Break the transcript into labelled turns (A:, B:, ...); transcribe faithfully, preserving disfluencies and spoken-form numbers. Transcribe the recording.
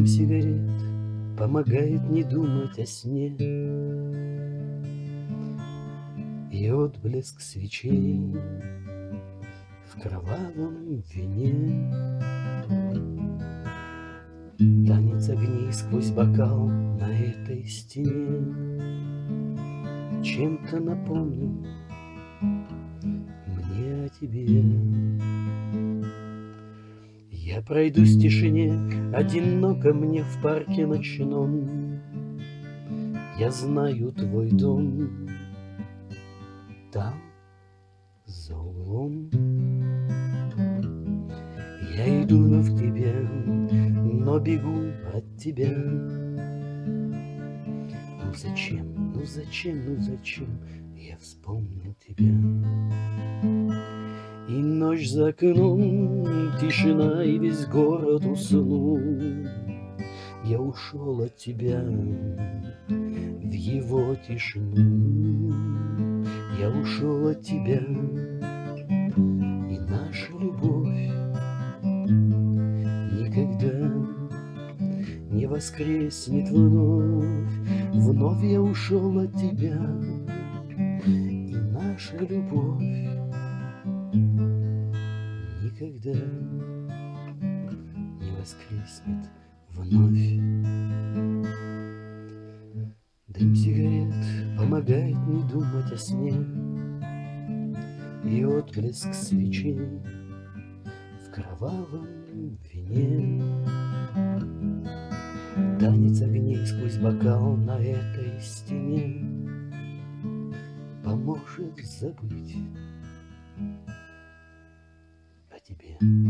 A: сигарет помогает не думать о сне, и отблеск свечей в кровавом вине. Танец огней сквозь бокал на этой стене чем-то напомнил мне о тебе. Я пройдусь в тишине, одиноко мне в парке ночном. Я знаю твой дом там, за углом. Я иду к тебе, но бегу от тебя. Ну зачем, ну зачем, ну зачем я вспомнил тебя? И ночь за окном, тишина, и весь город уснул. Я ушел от тебя в его тишину. Я ушел от тебя, и наша любовь никогда не воскреснет вновь. Вновь я ушел от тебя, и наша любовь никогда не воскреснет вновь. Дым сигарет помогает не думать о сне, и отблеск свечей в кровавом вине. Танец огней сквозь бокал на этой стене поможет забыть о тебе.